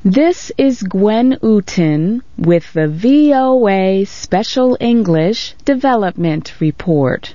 This is Gwen Uten with the VOA Special English Development Report.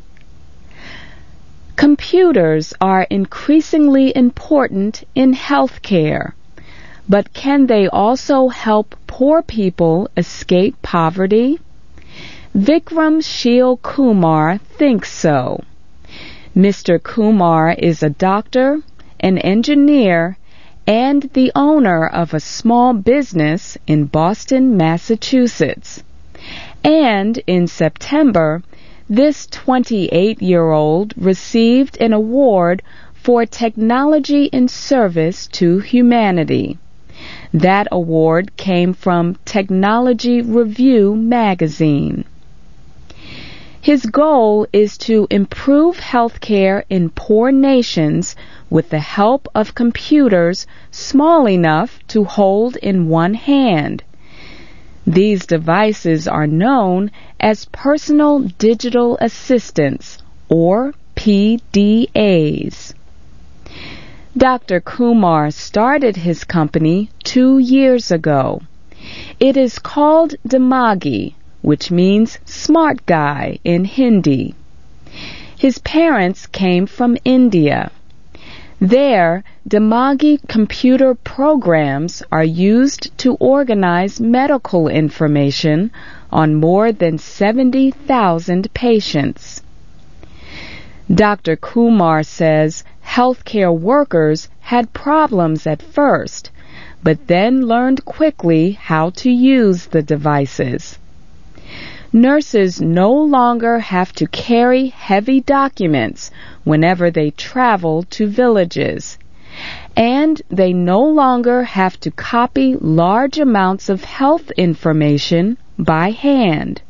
Computers are increasingly important in healthcare, but can they also help poor people escape poverty? Vikram Sheel Kumar thinks so. Mr. Kumar is a doctor, an engineer, and the owner of a small business in Boston, Massachusetts. And in September, this 28-year-old received an award for technology in service to humanity. That award came from Technology Review magazine. His goal is to improve healthcare in poor nations with the help of computers small enough to hold in one hand. These devices are known as Personal Digital Assistants, or PDAs. Dr. Kumar started his company 2 years ago. It is called Dimagi, which means smart guy in Hindi. His parents came from India. There, Dimagi computer programs are used to organize medical information on more than 70,000 patients. Dr. Kumar says healthcare workers had problems at first, but then learned quickly how to use the devices. Nurses no longer have to carry heavy documents whenever they travel to villages, and they no longer have to copy large amounts of health information by hand.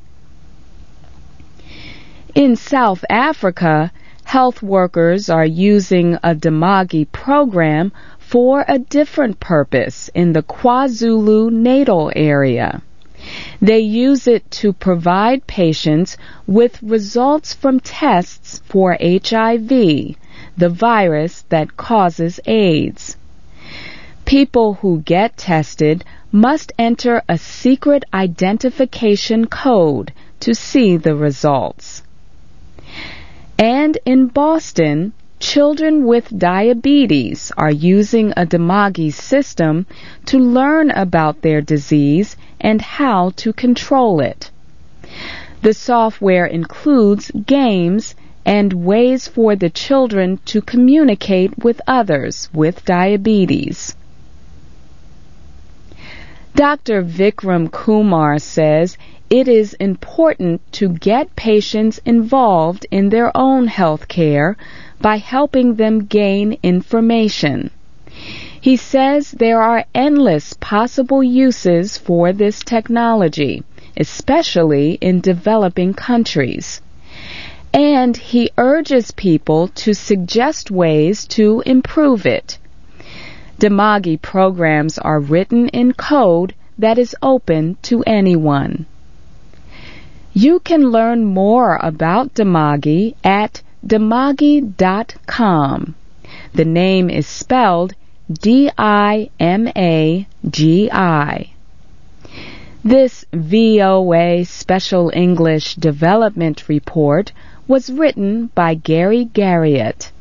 In South Africa, health workers are using a Dimagi program for a different purpose in the KwaZulu-Natal area. They use it to provide patients with results from tests for HIV, the virus that causes AIDS. People who get tested must enter a secret identification code to see the results. And in Boston, children with diabetes are using a Dimagi system to learn about their disease and how to control it. The software includes games and ways for the children to communicate with others with diabetes. Dr. Vikram Kumar says it is important to get patients involved in their own health care by helping them gain information. He says there are endless possible uses for this technology, especially in developing countries. And he urges people to suggest ways to improve it. Dimagi programs are written in code that is open to anyone. You can learn more about Dimagi at dimagi.com. The name is spelled D-I-M-A-G-I. This VOA Special English Development Report was written by Gary Garriott.